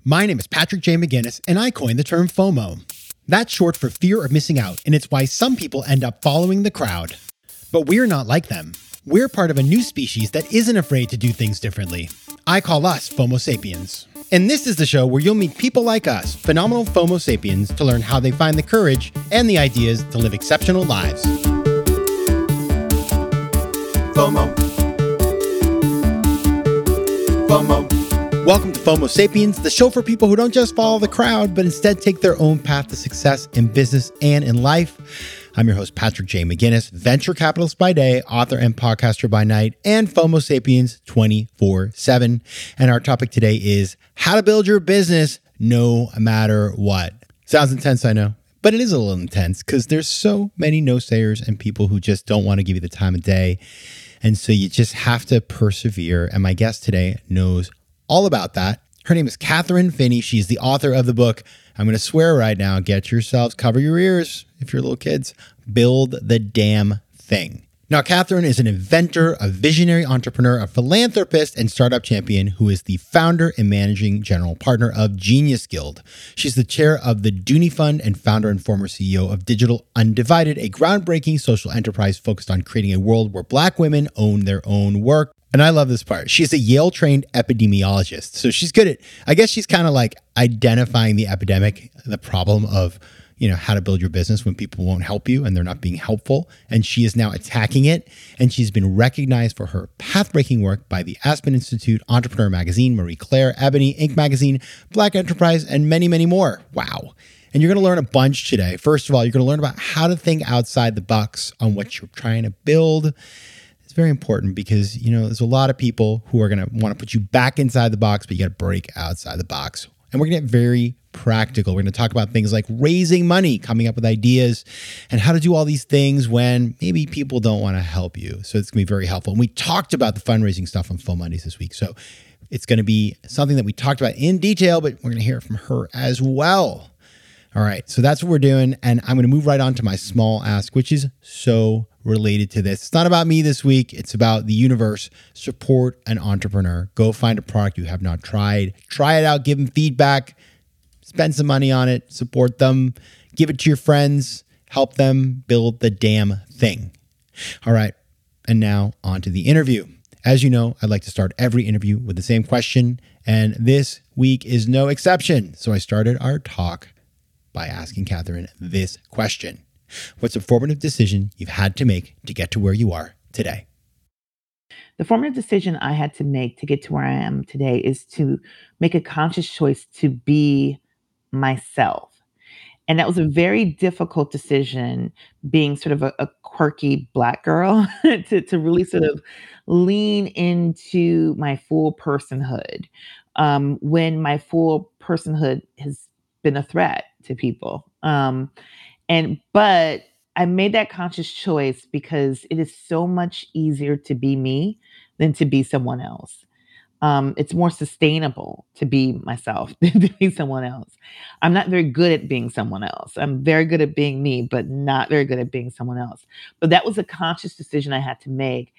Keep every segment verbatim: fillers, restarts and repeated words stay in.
My name is Patrick J. McGinnis, and I coined the term FOMO. That's short for fear of missing out, and it's why some people end up following the crowd. But we're not like them. We're part of a new species that isn't afraid to do things differently. I call us FOMO sapiens. And this is the show where you'll meet people like us, phenomenal FOMO sapiens, to learn how they find the courage and the ideas to live exceptional lives. FOMO. FOMO. Welcome to FOMO Sapiens, the show for people who don't just follow the crowd, but instead take their own path to success in business and in life. I'm your host, Patrick J. McGinnis, venture capitalist by day, author and podcaster by night, and FOMO Sapiens twenty-four seven. And our topic today is how to build your business no matter what. Sounds intense, I know, but it is a little intense because there's so many no-sayers and people who just don't want to give you the time of day. And so you just have to persevere. And my guest today knows all about that. Her name is Catherine Finney. She's the author of the book. I'm going to swear right now. Get yourselves, cover your ears if you're little kids. Build the damn thing. Now, Catherine is an inventor, a visionary entrepreneur, a philanthropist, and startup champion who is the founder and managing general partner of Genius Guild. She's the chair of the Dooney Fund and founder and former C E O of Digital Undivided, a groundbreaking social enterprise focused on creating a world where Black women own their own work. And I love this part. She's a Yale-trained epidemiologist. So she's good at, I guess she's kind of like identifying the epidemic, the problem of, you know, how to build your business when people won't help you and they're not being helpful. And she is now attacking it. And she's been recognized for her path-breaking work by the Aspen Institute, Entrepreneur Magazine, Marie Claire, Ebony, Inc Magazine, Black Enterprise, and many, many more. Wow. And you're going to learn a bunch today. First of all, you're going to learn about how to think outside the box on what you're trying to build. It's very important because, you know, there's a lot of people who are going to want to put you back inside the box, but you got to break outside the box. And we're going to get very practical. We're going to talk about things like raising money, coming up with ideas, and how to do all these things when maybe people don't want to help you. So it's going to be very helpful. And we talked about the fundraising stuff on Full Mondays this week. So it's going to be something that we talked about in detail, but we're going to hear it from her as well. All right. So that's what we're doing. And I'm going to move right on to my small ask, which is so related to this. It's not about me this week. It's about the universe. Support an entrepreneur. Go find a product you have not tried. Try it out. Give them feedback. Spend some money on it. Support them. Give it to your friends. Help them build the damn thing. All right. And now on to the interview. As you know, I like to start every interview with the same question. And this week is no exception. So I started our talk by asking Catherine this question. What's a formative decision you've had to make to get to where you are today? The formative decision I had to make to get to where I am today is to make a conscious choice to be myself. And that was a very difficult decision, being sort of a, a quirky Black girl, to, to really sort of lean into my full personhood um, when my full personhood has been a threat to people. Um, and, but I made that conscious choice because it is so much easier to be me than to be someone else. Um, it's more sustainable to be myself than to be someone else. I'm not very good at being someone else. I'm very good at being me, but not very good at being someone else. But that was a conscious decision I had to make.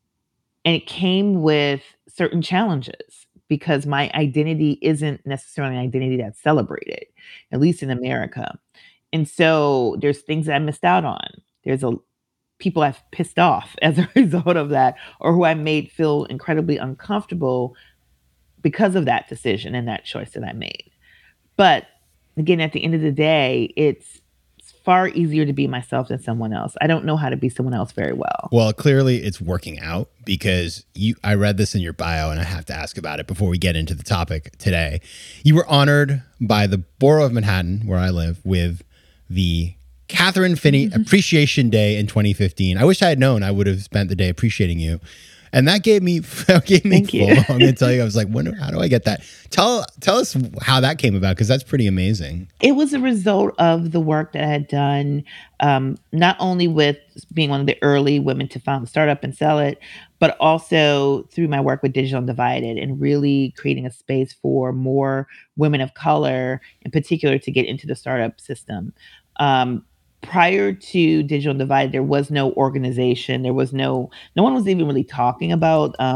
And it came with certain challenges because my identity isn't necessarily an identity that's celebrated, at least in America. And so there's things that I missed out on. There's a people I've pissed off as a result of that, or who I made feel incredibly uncomfortable because of that decision and that choice that I made. But again, at the end of the day, it's far easier to be myself than someone else. I don't know how to be someone else very well. Well, clearly it's working out because you. I read this in your bio and I have to ask about it before we get into the topic today. You were honored by the Borough of Manhattan, where I live, with the Catherine Finney Appreciation Day in twenty fifteen. I wish I had known. I would have spent the day appreciating you. And that gave me gave me Thank you. full. I'm going to tell you, I was like, when, how do I get that? Tell tell us how that came about, because that's pretty amazing. It was a result of the work that I had done, um, not only with being one of the early women to found a startup and sell it, but also through my work with Digital Undivided and really creating a space for more women of color, in particular, to get into the startup system. Um, prior to Digital Divide, there was no organization. There was no, no one was even really talking about um,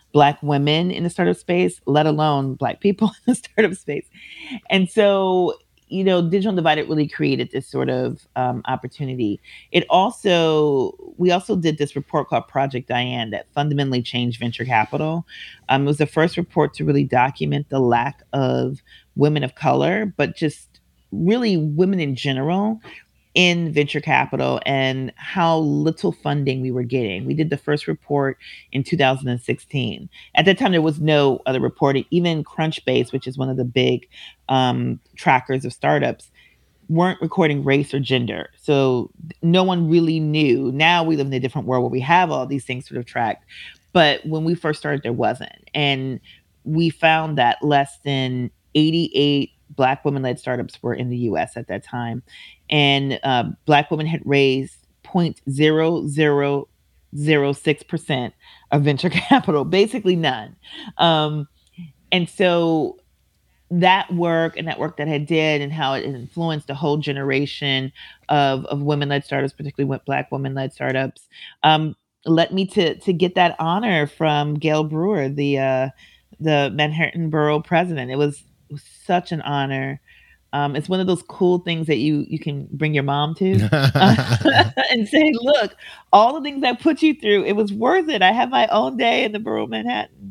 Black women in the startup space, let alone Black people in the startup space. And so, you know, Digital Undivided really created this sort of um, opportunity. It also, we also did this report called Project Diane that fundamentally changed venture capital. Um, it was the first report to really document the lack of women of color, but just really women in general in venture capital and how little funding we were getting. We did the first report in two thousand sixteen. At that time, there was no other reporting. Even Crunchbase, which is one of the big um, trackers of startups, weren't recording race or gender. So no one really knew. Now we live in a different world where we have all these things sort of tracked. But when we first started, there wasn't. And we found that less than eighty-eight Black women-led startups were in the U S at that time. And uh, Black women had raised zero point zero zero zero six percent of venture capital, basically none. Um, and so that work and that work that I did and how it influenced a whole generation of, of women-led startups, particularly with Black women-led startups, um, led me to to get that honor from Gail Brewer, the uh, the Manhattan Borough president. It was, it was such an honor. Um, it's one of those cool things that you you can bring your mom to uh, and say, look, all the things I put you through, it was worth it. I had my own day in the borough of Manhattan.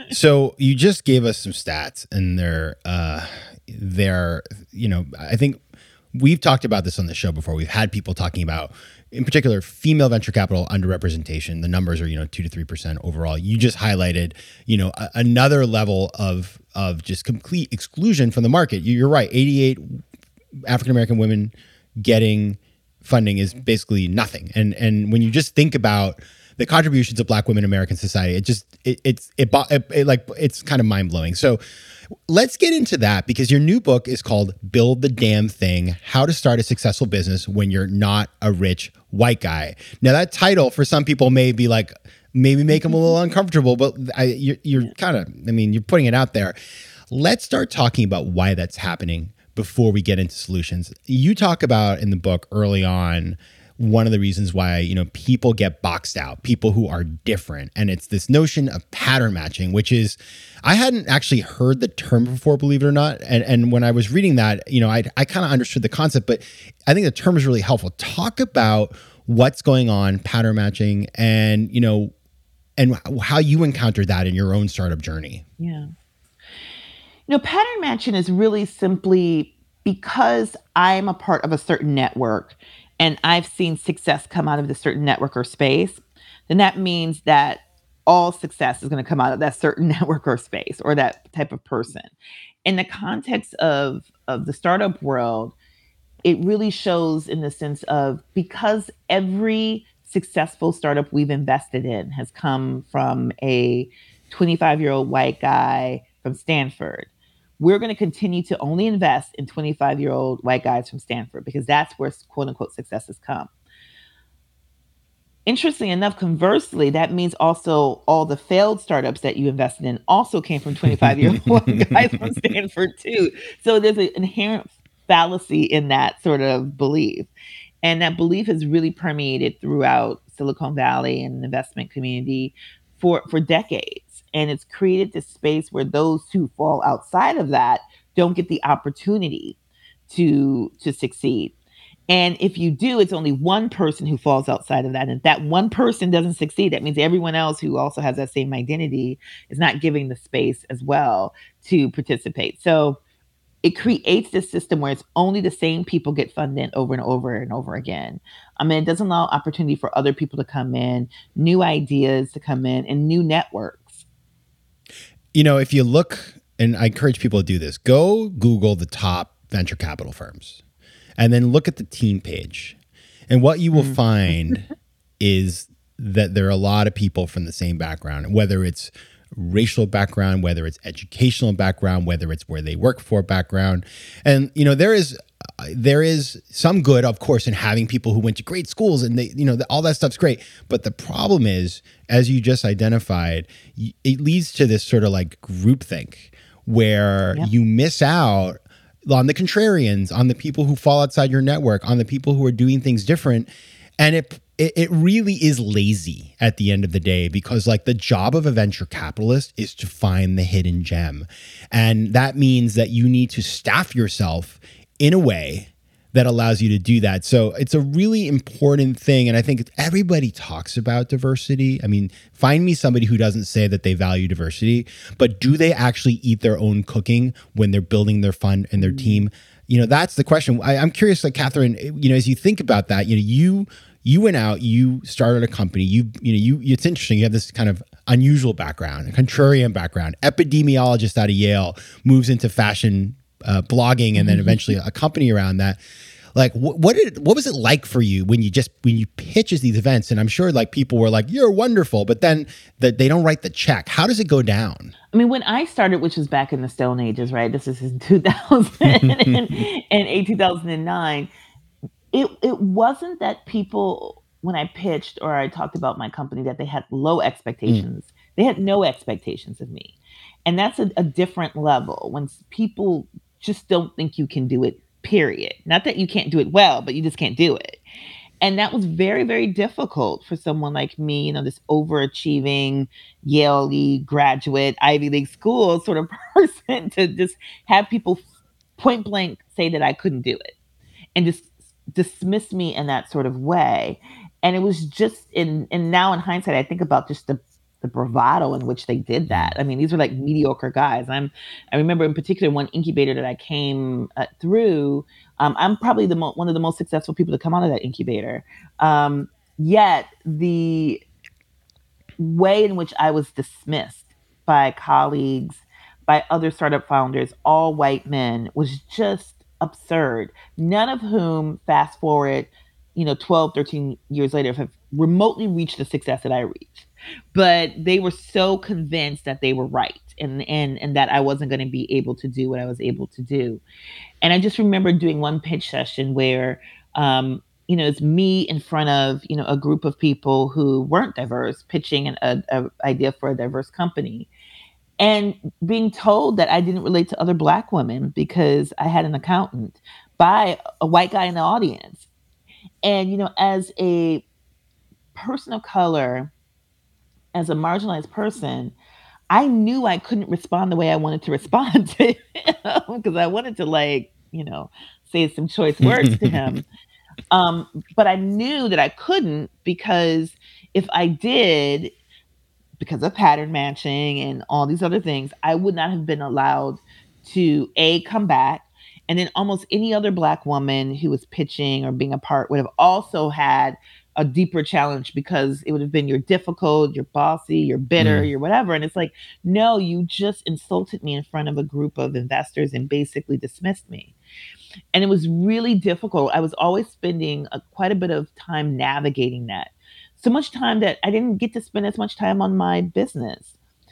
So you just gave us some stats, and they're, uh, they're, you know, I think we've talked about this on the show before. We've had people talking about, in particular, female venture capital underrepresentation. The numbers are, you know, two to three percent overall. You just highlighted, you know, a, another level of of just complete exclusion from the market. You're right. eighty-eight African American women getting funding is basically nothing. And and when you just think about the contributions of Black women in American society, it just it it's it, it, it like it's kind of mind blowing. So let's get into that, because your new book is called Build the Damn Thing: How to Start a Successful Business When You're Not a Rich White Guy. Now that title for some people may be like, maybe make them a little uncomfortable, but I, you're, you're kind of, I mean, you're putting it out there. Let's start talking about why that's happening before we get into solutions. You talk about in the book early on, one of the reasons why, you know, people get boxed out, people who are different. And it's this notion of pattern matching, which is, I hadn't actually heard the term before, believe it or not. And and when I was reading that, you know, I I kind of understood the concept, but I think the term is really helpful. Talk about what's going on, pattern matching, and, you know, and how you encountered that in your own startup journey. Yeah. You know, pattern matching is really simply because I'm a part of a certain network and I've seen success come out of the certain network or space, then that means that all success is going to come out of that certain network or space or that type of person. In the context of, of the startup world, it really shows in the sense of, because every successful startup we've invested in has come from a twenty-five-year-old white guy from Stanford, we're going to continue to only invest in twenty-five-year-old white guys from Stanford because that's where quote unquote success has come. Interestingly enough, conversely, that means also all the failed startups that you invested in also came from twenty-five-year-old guys from Stanford too. So there's an inherent fallacy in that sort of belief. And that belief has really permeated throughout Silicon Valley and the investment community for, for decades. And it's created this space where those who fall outside of that don't get the opportunity to, to succeed. And if you do, it's only one person who falls outside of that. And if that one person doesn't succeed, that means everyone else who also has that same identity is not giving the space as well to participate. So it creates this system where it's only the same people get funded over and over and over again. I mean, it doesn't allow opportunity for other people to come in, new ideas to come in, and new networks. You know, if you look, and I encourage people to do this, go Google the top venture capital firms and then look at the team page. And what you will mm. find is that there are a lot of people from the same background, whether it's racial background, whether it's educational background, whether it's where they work for background. And, you know, there is there is some good, of course, in having people who went to great schools and they, you know, all that stuff's great. But the problem is, as you just identified, it leads to this sort of like groupthink where yep. you miss out on the contrarians, on the people who fall outside your network, on the people who are doing things different. And it, it it really is lazy at the end of the day, because like the job of a venture capitalist is to find the hidden gem. And that means that you need to staff yourself in a way that allows you to do that. So it's a really important thing. And I think everybody talks about diversity. I mean, find me somebody who doesn't say that they value diversity, but do they actually eat their own cooking when they're building their fund and their team? You know, that's the question. I, I'm curious, like Catherine, you know, as you think about that, you know, you you went out, you started a company, you, you know, you, it's interesting. You have this kind of unusual background, a contrarian background, epidemiologist out of Yale, moves into fashion uh, blogging, and then eventually a company around that. Like, wh- what did what was it like for you when you just when you pitches these events? And I'm sure like people were like, "You're wonderful," but then that they don't write the check. How does it go down? I mean, when I started, which was back in the Stone Ages, right? This is in two thousand eight, two thousand nine. It it wasn't that people, when I pitched or I talked about my company, that they had low expectations. Mm. They had no expectations of me, and that's a, a different level. When people just don't think you can do it. Period. Not that you can't do it well, but you just can't do it. And that was very, very difficult for someone like me, you know, this overachieving Yale graduate, Ivy League school sort of person, to just have people point blank say that I couldn't do it and just dismiss me in that sort of way. And it was just in, and now in hindsight, I think about just the the bravado in which they did that. I mean, these were like mediocre guys. I'm, I remember in particular one incubator that I came uh, through. Um, I'm probably the mo- one of the most successful people to come out of that incubator. Um, yet the way in which I was dismissed by colleagues, by other startup founders, all white men, was just absurd. None of whom, fast forward, you know, twelve, thirteen years later, have remotely reached the success that I reached. But they were so convinced that they were right, and and and that I wasn't going to be able to do what I was able to do. And I just remember doing one pitch session where, um, you know, it's me in front of, you know, a group of people who weren't diverse, pitching an a, a idea for a diverse company, and being told that I didn't relate to other Black women because I had an accountant, by a white guy in the audience. And, you know, as a person of color, as a marginalized person, I knew I couldn't respond the way I wanted to respond to him, because I wanted to, like, you know, say some choice words to him. Um, but I knew that I couldn't, because if I did, because of pattern matching and all these other things, I would not have been allowed to, A, come back. And then almost any other Black woman who was pitching or being a part would have also had a deeper challenge, because it would have been, you're difficult, you're bossy, you're bitter, mm. you're whatever. And it's like, no, you just insulted me in front of a group of investors and basically dismissed me. And it was really difficult. I was always spending a, quite a bit of time navigating that. So much time that I didn't get to spend as much time on my business.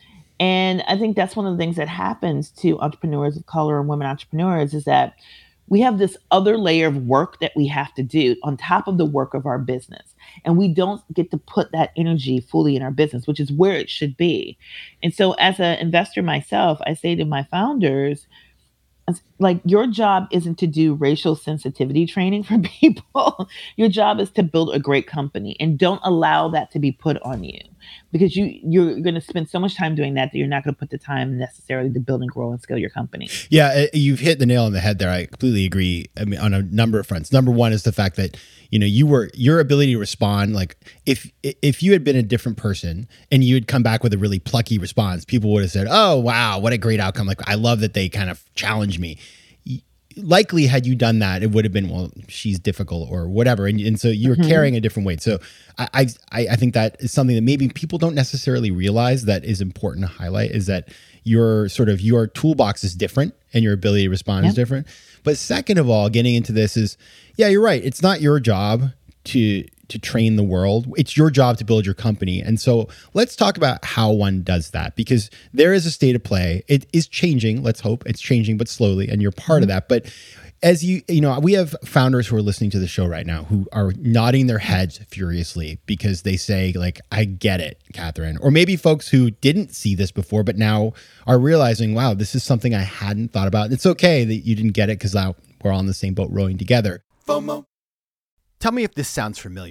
And I think that's one of the things that happens to entrepreneurs of color and women entrepreneurs, is that we have this other layer of work that we have to do on top of the work of our business. And we don't get to put that energy fully in our business, which is where it should be. And so as an investor myself, I say to my founders, like, your job isn't to do racial sensitivity training for people. Your job is to build a great company, and don't allow that to be put on you, because you, you're going to spend so much time doing that that you're not going to put the time necessarily to build and grow and scale your company. Yeah, you've hit the nail on the head there. I completely agree. I mean, on a number of fronts. Number one is the fact that, you know, you were, your ability to respond, like if if you had been a different person and you had come back with a really plucky response, people would have said, oh, wow, what a great outcome. Like, I love that they kind of challenged me. Likely, had you done that, it would have been, well, she's difficult or whatever. And, and so you were mm-hmm. carrying a different weight. So I, I I think that is something that maybe people don't necessarily realize that is important to highlight, is that your sort of your toolbox is different and your ability to respond yep. is different. But second of all, getting into this is, yeah, you're right. It's not your job to to train the world. It's your job to build your company. And so let's talk about how one does that, because there is a state of play. It is changing. Let's hope it's changing, but slowly. And you're part mm-hmm. of that. But as you, you know, we have founders who are listening to the show right now who are nodding their heads furiously because they say, like, I get it, Catherine. Or maybe folks who didn't see this before, but now are realizing, wow, this is something I hadn't thought about. And it's okay that you didn't get it, because now we're all in the same boat rowing together. FOMO. Tell me if this sounds familiar.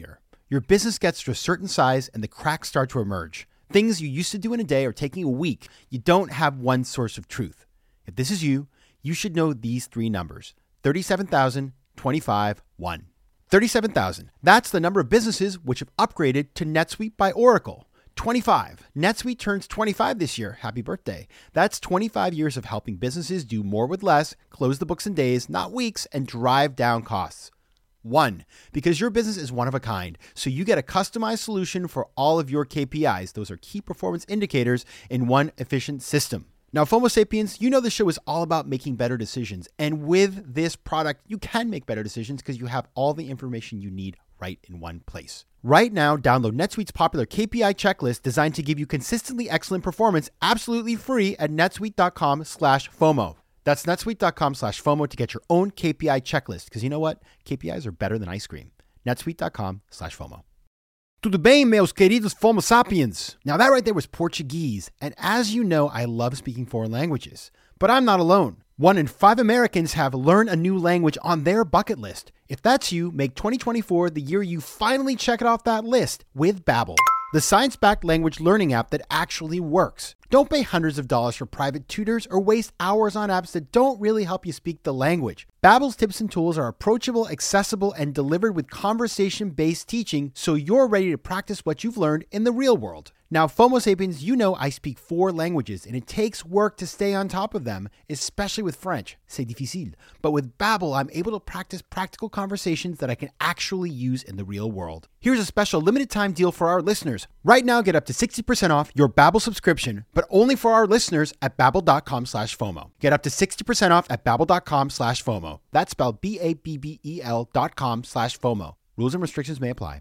Your business gets to a certain size and the cracks start to emerge. Things you used to do in a day are taking a week. You don't have one source of truth. If this is you, you should know these three numbers: thirty-seven thousand, twenty-five, one. thirty-seven thousand. That's the number of businesses which have upgraded to NetSuite by Oracle. twenty-five. NetSuite turns twenty-five this year. Happy birthday. That's twenty-five years of helping businesses do more with less, close the books in days, not weeks, and drive down costs. One, because your business is one of a kind, so you get a customized solution for all of your K P Is. Those are key performance indicators in one efficient system. Now, FOMO Sapiens, you know the show is all about making better decisions. And with this product, you can make better decisions because you have all the information you need right in one place. Right now, download NetSuite's popular K P I checklist designed to give you consistently excellent performance absolutely free at netsuite.com slash FOMO. That's netsuite.com slash FOMO to get your own K P I checklist. Because you know what? K P Is are better than ice cream. netsuite.com slash FOMO. Tudo bem, meus queridos FOMO Sapiens? Now that right there was Portuguese. And as you know, I love speaking foreign languages. But I'm not alone. One in five Americans have learned a new language on their bucket list. If that's you, make twenty twenty-four the year you finally check it off that list with Babbel, the science-backed language learning app that actually works. Don't pay hundreds of dollars for private tutors or waste hours on apps that don't really help you speak the language. Babbel's tips and tools are approachable, accessible, and delivered with conversation-based teaching so you're ready to practice what you've learned in the real world. Now, FOMO Sapiens, you know I speak four languages, and it takes work to stay on top of them, especially with French. C'est difficile. But with Babbel, I'm able to practice practical conversations that I can actually use in the real world. Here's a special limited time deal for our listeners. Right now, get up to sixty percent off your Babbel subscription, but only for our listeners at babbel.com slash FOMO. Get up to sixty percent off at babbel.com slash FOMO. That's spelled B A B B E L dot com slash FOMO. Rules and restrictions may apply.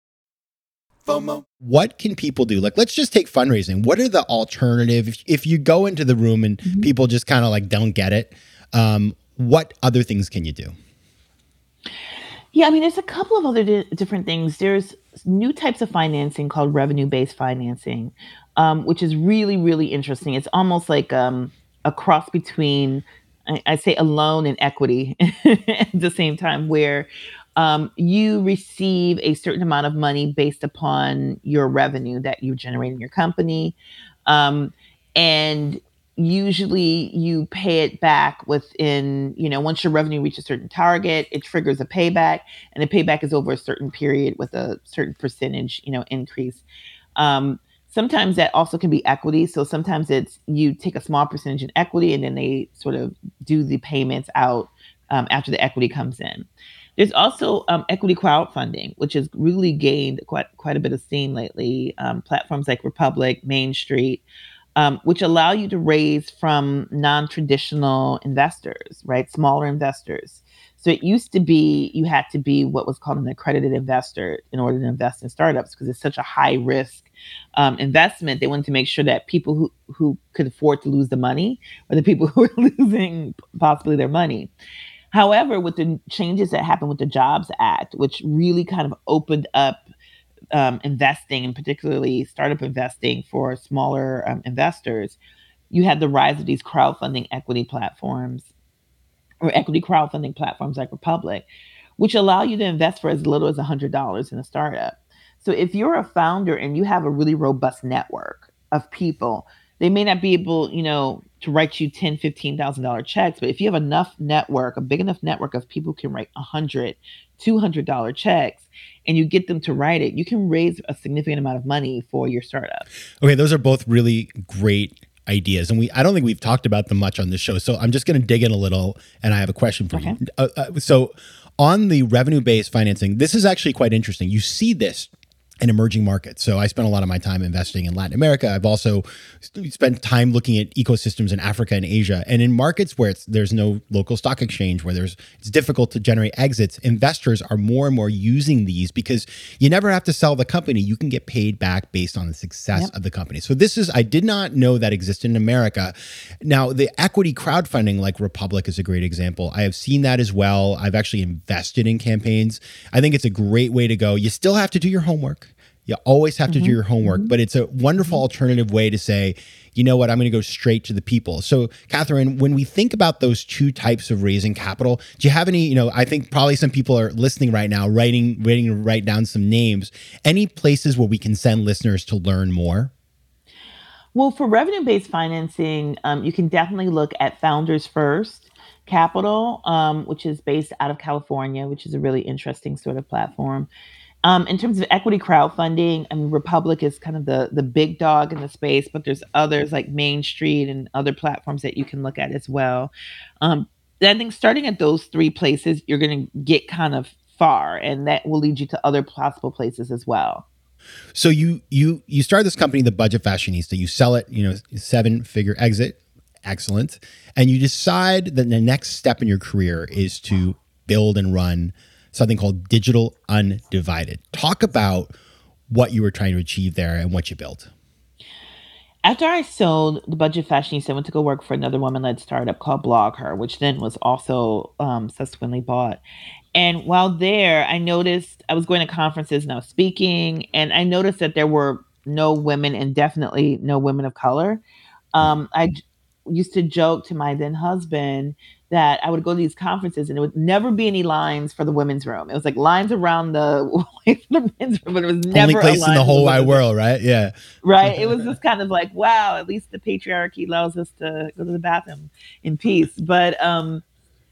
FOMO. What can people do? Like, let's just take fundraising. What are the alternative? If, if you go into the room and mm-hmm. people just kind of like don't get it, um, what other things can you do? Yeah, I mean, there's a couple of other di- different things. There's new types of financing called revenue-based financing, um, which is really, really interesting. It's almost like um, a cross between, I, I say, a loan and equity at the same time, where um, you receive a certain amount of money based upon your revenue that you generate in your company. Um, and usually you pay it back within, you know, once your revenue reaches a certain target, it triggers a payback, and the payback is over a certain period with a certain percentage, you know, increase. Um, sometimes that also can be equity. So sometimes it's you take a small percentage in equity and then they sort of do the payments out um, after the equity comes in. There's also um, equity crowdfunding, which has really gained quite quite a bit of steam lately. Um, platforms like Republic, Main Street, um, which allow you to raise from non-traditional investors, right? Smaller investors. So it used to be you had to be what was called an accredited investor in order to invest in startups because it's such a high risk um, investment. They wanted to make sure that people who, who could afford to lose the money were the people who were losing possibly their money. However, with the changes that happened with the Jobs Act, which really kind of opened up um, investing, and particularly startup investing for smaller um, investors, you had the rise of these crowdfunding equity platforms or equity crowdfunding platforms like Republic, which allow you to invest for as little as one hundred dollars in a startup. So if you're a founder and you have a really robust network of people, they may not be able, you know, to write you ten thousand dollars, fifteen thousand dollars checks, but if you have enough network, a big enough network of people who can write one hundred dollars, two hundred dollars checks, and you get them to write it, you can raise a significant amount of money for your startup. Okay, those are both really great ideas, and we I don't think we've talked about them much on this show, so I'm just going to dig in a little, and I have a question for okay. you. Uh, uh, so on the revenue-based financing, this is actually quite interesting. You see this in emerging markets. So I spent a lot of my time investing in Latin America. I've also spent time looking at ecosystems in Africa and Asia. And in markets where it's, there's no local stock exchange, where there's it's difficult to generate exits, investors are more and more using these because you never have to sell the company. You can get paid back based on the success yep. of the company. So this is, I did not know that existed in America. Now, the equity crowdfunding like Republic is a great example. I have seen that as well. I've actually invested in campaigns. I think it's a great way to go. You still have to do your homework. You always have to do Mhm, your homework, mhm, but it's a wonderful mhm. alternative way to say, you know what, I'm going to go straight to the people. So, Catherine, when we think about those two types of raising capital, do you have any, you know, I think probably some people are listening right now, writing, waiting to write down some names. Any places where we can send listeners to learn more? Well, for revenue-based financing, um, you can definitely look at Founders First Capital, um, which is based out of California, which is a really interesting sort of platform. Um, in terms of equity crowdfunding, I mean, Republic is kind of the the big dog in the space, but there's others like Main Street and other platforms that you can look at as well. Um, I think starting at those three places, you're going to get kind of far, and that will lead you to other possible places as well. So you you you start this company, the Budget Fashionista. You sell it, you know, seven figure exit, excellent, and you decide that the next step in your career is to build and run something called Digital Undivided. Talk about what you were trying to achieve there and what you built. After I sold the Budget Fashionista, I went to go work for another woman-led startup called BlogHer, which then was also um, subsequently bought. And while there, I noticed I was going to conferences and I was speaking, and I noticed that there were no women and definitely no women of color. Um, I j- used to joke to my then husband that I would go to these conferences and there would never be any lines for the women's room. It was like lines around the way for the men's room, but it was Only never a place in line the for the whole wide women's room. world, right? Yeah. Right? It was just kind of like, wow, at least the patriarchy allows us to go to the bathroom in peace. But um,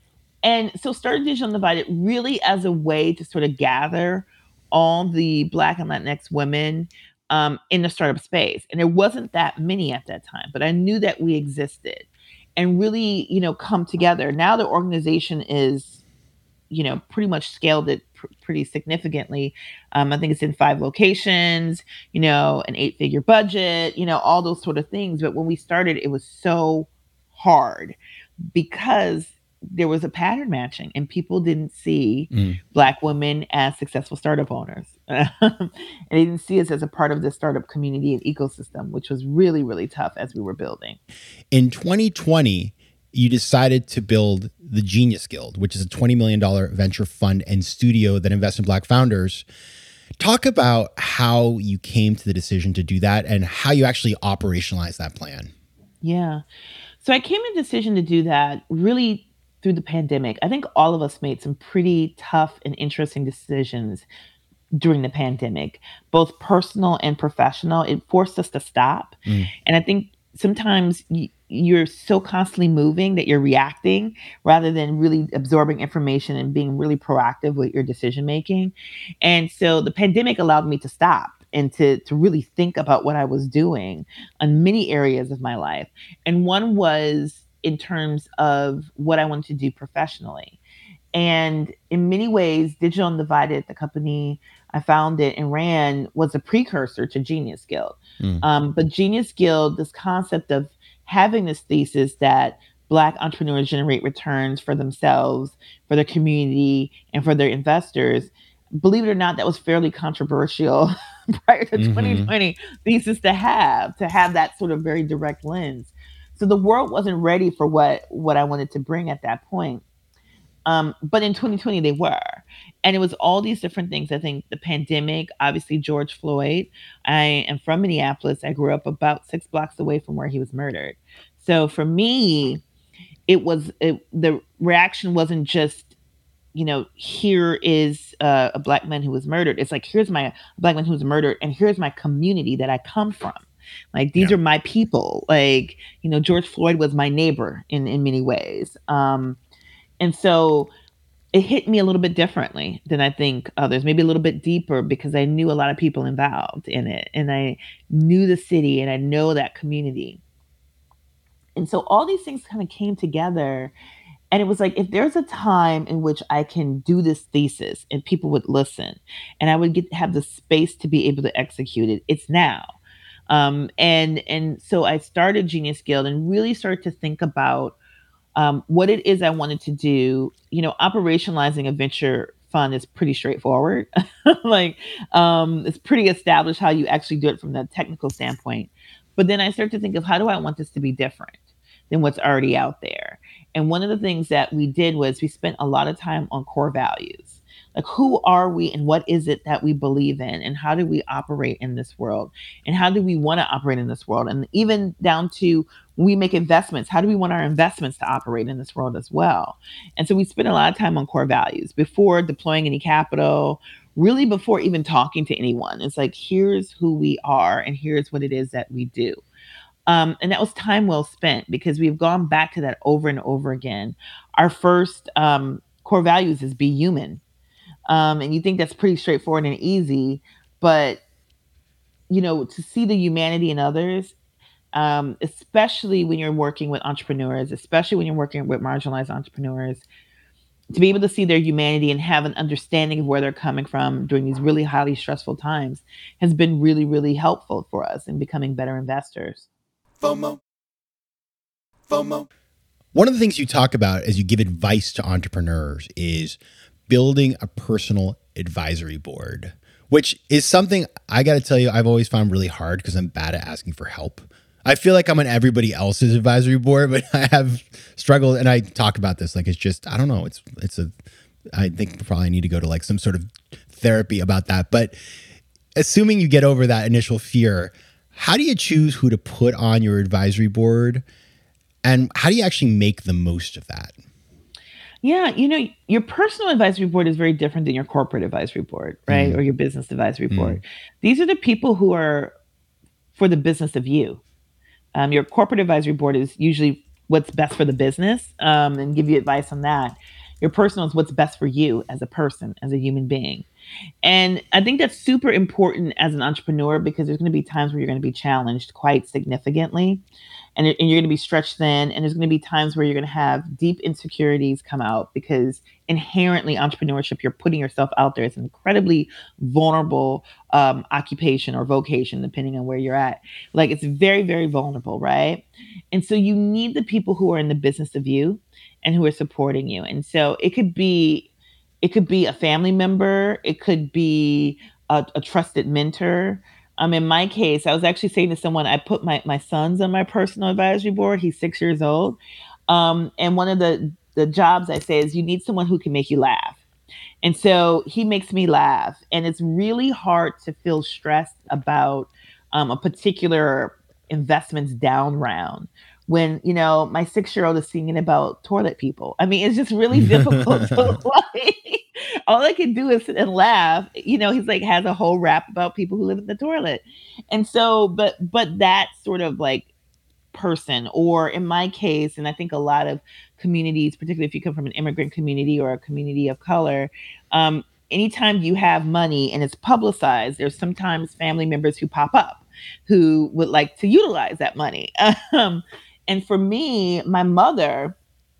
and so started Digital Undivided really as a way to sort of gather all the Black and Latinx women um, in the startup space. And there wasn't that many at that time, but I knew that we existed and really, you know, come together. Now the organization is, you know, pretty much scaled it pr- pretty significantly. Um, I think it's in five locations, you know, an eight figure budget, you know, all those sort of things. But when we started, it was so hard because there was a pattern matching and people didn't see Mm. Black women as successful startup owners. and they didn't see us as a part of the startup community and ecosystem, which was really, really tough as we were building. In twenty twenty, you decided to build the Genius Guild, which is a twenty million dollars venture fund and studio that invests in Black founders. Talk about how you came to the decision to do that and how you actually operationalize that plan. Yeah. So I came to the decision to do that really through the pandemic. I think all of us made some pretty tough and interesting decisions during the pandemic, both personal and professional. It forced us to stop. Mm. And I think sometimes y- you're so constantly moving that you're reacting rather than really absorbing information and being really proactive with your decision making. And so the pandemic allowed me to stop and to to really think about what I was doing on many areas of my life. And one was in terms of what I wanted to do professionally. And in many ways, Digital Undivided, the company I founded and ran, was a precursor to Genius Guild. Mm. Um, but Genius Guild, this concept of having this thesis that Black entrepreneurs generate returns for themselves, for their community, and for their investors, believe it or not, that was fairly controversial prior to Mm-hmm. twenty twenty thesis to have, to have that sort of very direct lens. So the world wasn't ready for what what I wanted to bring at that point. Um, but in twenty twenty, they were. And it was all these different things. I think the pandemic, obviously, George Floyd. I am from Minneapolis. I grew up about six blocks away from where he was murdered. So for me, it was it, the reaction wasn't just, you know, here is uh, a Black man who was murdered. It's like, here's my Black man who was murdered, and here's my community that I come from. Like, these Yeah. are my people. Like, you know, George Floyd was my neighbor in, in many ways. Um, and so it hit me a little bit differently than I think others, maybe a little bit deeper because I knew a lot of people involved in it and I knew the city and I know that community. And so all these things kind of came together. And it was like, if there's a time in which I can do this thesis and people would listen and I would get have the space to be able to execute it, it's now. Um, and and so I started Genius Guild and really started to think about um, what it is I wanted to do. You know, operationalizing a venture fund is pretty straightforward. like, um, it's pretty established how you actually do it from the technical standpoint. But then I started to think of how do I want this to be different than what's already out there. And one of the things that we did was we spent a lot of time on core values. Like, who are we and what is it that we believe in? And how do we operate in this world? And how do we want to operate in this world? And even down to when we make investments, how do we want our investments to operate in this world as well? And so we spend a lot of time on core values before deploying any capital, really before even talking to anyone. It's like, here's who we are and here's what it is that we do. Um, and that was time well spent because we've gone back to that over and over again. Our first um, core values is be human. Um, and you think that's pretty straightforward and easy, but you know, to see the humanity in others, um, especially when you're working with entrepreneurs, especially when you're working with marginalized entrepreneurs, to be able to see their humanity and have an understanding of where they're coming from during these really highly stressful times has been really, really helpful for us in becoming better investors. FOMO. FOMO. One of the things you talk about as you give advice to entrepreneurs is building a personal advisory board, which is something I got to tell you, I've always found really hard because I'm bad at asking for help. I feel like I'm on everybody else's advisory board, but I have struggled, and I talk about this like it's just, I don't know, it's it's a, I think probably need to go to like some sort of therapy about that. But assuming you get over that initial fear, how do you choose who to put on your advisory board, and how do you actually make the most of that? Yeah, you know, your personal advisory board is very different than your corporate advisory board, right? Mm. Or your business advisory Mm. board. These are the people who are for the business of you. Um, your corporate advisory board is usually what's best for the business, um, and give you advice on that. Your personal is what's best for you as a person, as a human being. And I think that's super important as an entrepreneur because there's going to be times where you're going to be challenged quite significantly, and, it- and you're going to be stretched thin. And there's going to be times where you're going to have deep insecurities come out because inherently entrepreneurship, you're putting yourself out there. It's an incredibly vulnerable um, occupation or vocation, depending on where you're at. Like, it's very, very vulnerable, right? And so you need the people who are in the business of you and who are supporting you. And so it could be it could be a family member. It could be a, a trusted mentor. Um, in my case, I was actually saying to someone, I put my, my sons on my personal advisory board. He's six years old. Um, and one of the, the jobs I say is you need someone who can make you laugh. And so he makes me laugh. And it's really hard to feel stressed about um, a particular investments down round when, you know, my six-year-old is singing about toilet people. I mean, it's just really difficult to like, all I can do is sit and laugh. You know, he's like has a whole rap about people who live in the toilet. And so, but but that sort of like person, or in my case, and I think a lot of communities, particularly if you come from an immigrant community or a community of color, um, anytime you have money and it's publicized, there's sometimes family members who pop up who would like to utilize that money. Um, and for me, my mother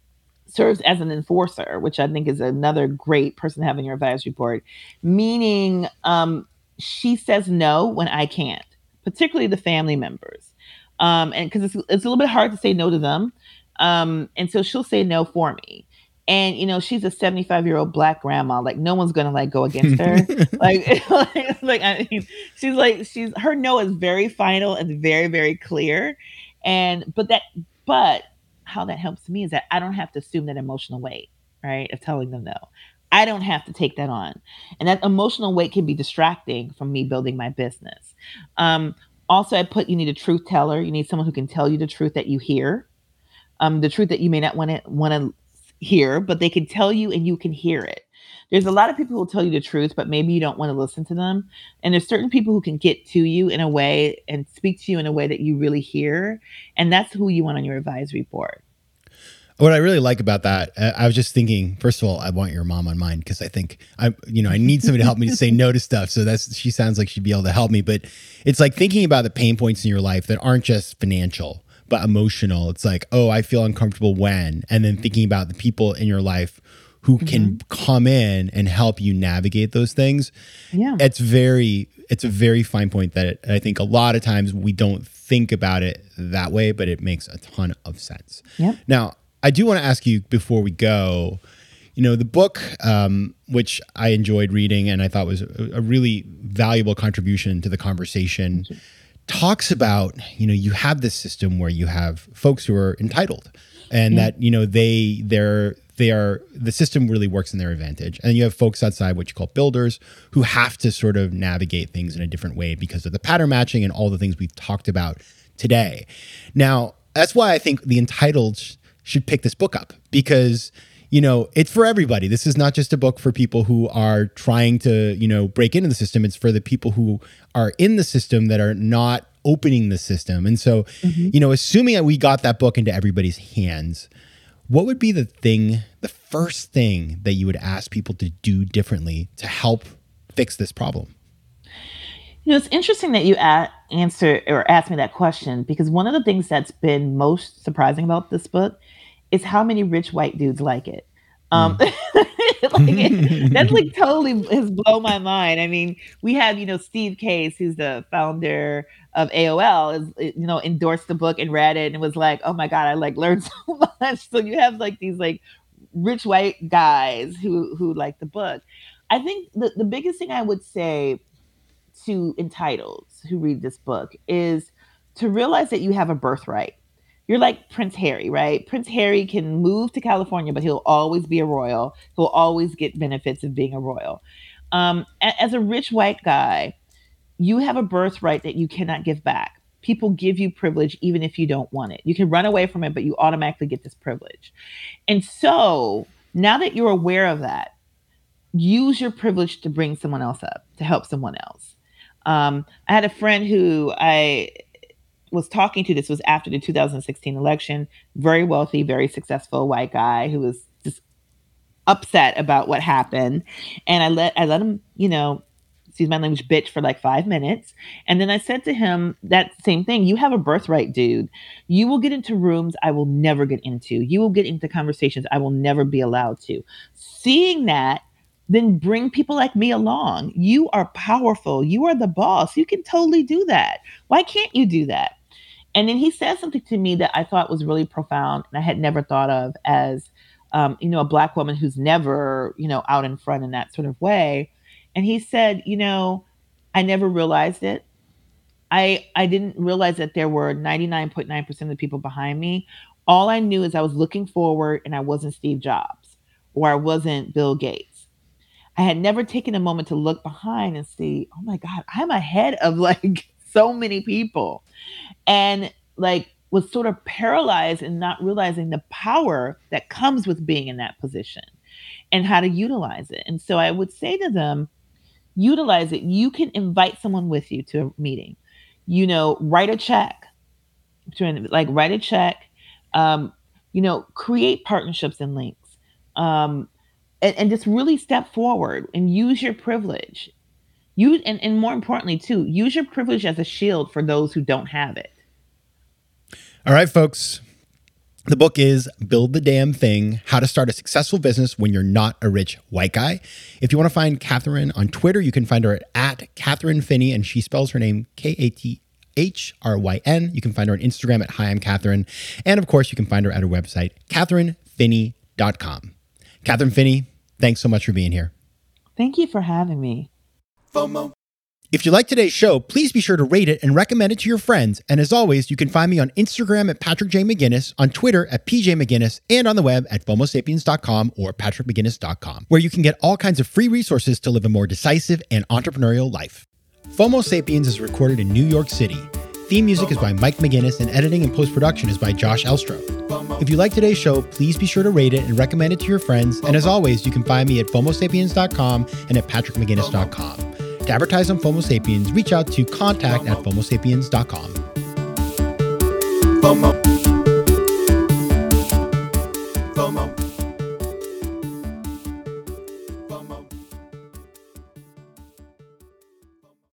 serves as an enforcer, which I think is another great person to have in your advisory board, meaning um, she says no when I can't, particularly the family members. Um, and because it's, it's a little bit hard to say no to them. Um, and so she'll say no for me. And, you know, she's a seventy-five year old black grandma. Like, no one's going to like go against her. like, like, like, I mean, she's like, she's, her no is very final and very, very clear. And, but that, but how that helps me is that I don't have to assume that emotional weight, right, of telling them no. I don't have to take that on. And that emotional weight can be distracting from me building my business. Um, also, I put, you need a truth teller. You need someone who can tell you the truth that you hear, um, the truth that you may not want to want to hear, but they can tell you and you can hear it. There's a lot of people who will tell you the truth, but maybe you don't want to listen to them. And there's certain people who can get to you in a way and speak to you in a way that you really hear. And that's who you want on your advisory board. What I really like about that, uh, I was just thinking, first of all, I want your mom on mine because I think I, you know, I need somebody to help me to say no to stuff. So that's, she sounds like she'd be able to help me, but it's like thinking about the pain points in your life that aren't just financial, but emotional. It's like, oh, I feel uncomfortable when, and then thinking about the people in your life who mm-hmm. can come in and help you navigate those things. Yeah. It's very, it's a very fine point that it, I think a lot of times we don't think about it that way, but it makes a ton of sense. Yep. Now, I do want to ask you before we go, you know, the book, um, which I enjoyed reading and I thought was a, a really valuable contribution to the conversation, talks about, you know, you have this system where you have folks who are entitled and yeah. that, you know, they, they're they are, the system really works in their advantage. And you have folks outside, what you call builders, who have to sort of navigate things in a different way because of the pattern matching and all the things we've talked about today. Now, that's why I think the Entitled sh- should pick this book up, because, you know, it's for everybody. This is not just a book for people who are trying to, you know, break into the system. It's for the people who are in the system that are not opening the system. And so, mm-hmm. you know, assuming that we got that book into everybody's hands, what would be the thing, the first thing that you would ask people to do differently to help fix this problem? You know, it's interesting that you a- answer or ask me that question, because one of the things that's been most surprising about this book is how many rich white dudes like it. Um, mm. like it, that's like totally has blown my mind. I mean, we have, you know, Steve Case, who's the founder of A O L, is, you know, endorsed the book and read it and was like, oh my God, I like learned so much. So you have like these like rich white guys who, who like the book. I think the, the biggest thing I would say to Entitleds who read this book is to realize that you have a birthright. You're like Prince Harry, right? Prince Harry can move to California, but he'll always be a royal. He'll always get benefits of being a royal. Um, as a rich white guy, you have a birthright that you cannot give back. People give you privilege even if you don't want it. You can run away from it, but you automatically get this privilege. And so now that you're aware of that, use your privilege to bring someone else up, to help someone else. Um, I had a friend who I was talking to, this was after the two thousand sixteen election, very wealthy, very successful white guy who was just upset about what happened. And I let, I let him, you know, excuse my language, bitch for like five minutes. And then I said to him that same thing. You have a birthright, dude. You will get into rooms I will never get into. You will get into conversations I will never be allowed to. Seeing that, then bring people like me along. You are powerful. You are the boss. You can totally do that. Why can't you do that? And then he said something to me that I thought was really profound and I had never thought of as, um, you know, a Black woman who's never, you know, out in front in that sort of way. And he said, you know, I never realized it. I I didn't realize that there were ninety-nine point nine percent of the people behind me. All I knew is I was looking forward and I wasn't Steve Jobs or I wasn't Bill Gates. I had never taken a moment to look behind and see, oh my God, I'm ahead of like so many people. And like was sort of paralyzed and not realizing the power that comes with being in that position and how to utilize it. And so I would say to them, utilize it. You can invite someone with you to a meeting, you know, write a check, like write a check, um, you know, create partnerships and links, um, and, and just really step forward and use your privilege. You, and, and more importantly, too, use your privilege as a shield for those who don't have it. All right, folks. The book is Build the Damn Thing, How to Start a Successful Business When You're Not a Rich White Guy. If you want to find Catherine on Twitter, you can find her at, at Catherine Finney, and she spells her name K A T H R Y N. You can find her on Instagram at Hi, I'm Catherine. And of course, you can find her at her website, catherine finney dot com. Catherine Finney, thanks so much for being here. Thank you for having me. FOMO. If you like today's show, please be sure to rate it and recommend it to your friends. And as always, you can find me on Instagram at Patrick J. McGinnis, on Twitter at P J McGinnis, and on the web at FOMO sapiens dot com or patrick mcginnis dot com, where you can get all kinds of free resources to live a more decisive and entrepreneurial life. FOMO Sapiens is recorded in New York City. Theme music is by Mike McGinnis, and editing and post-production is by Josh Elstro. If you like today's show, please be sure to rate it and recommend it to your friends. And as always, you can find me at FOMO sapiens dot com and at patrick mcginnis dot com. To advertise on FOMO Sapiens, reach out to contact at FOMO sapiens dot com. FOMO.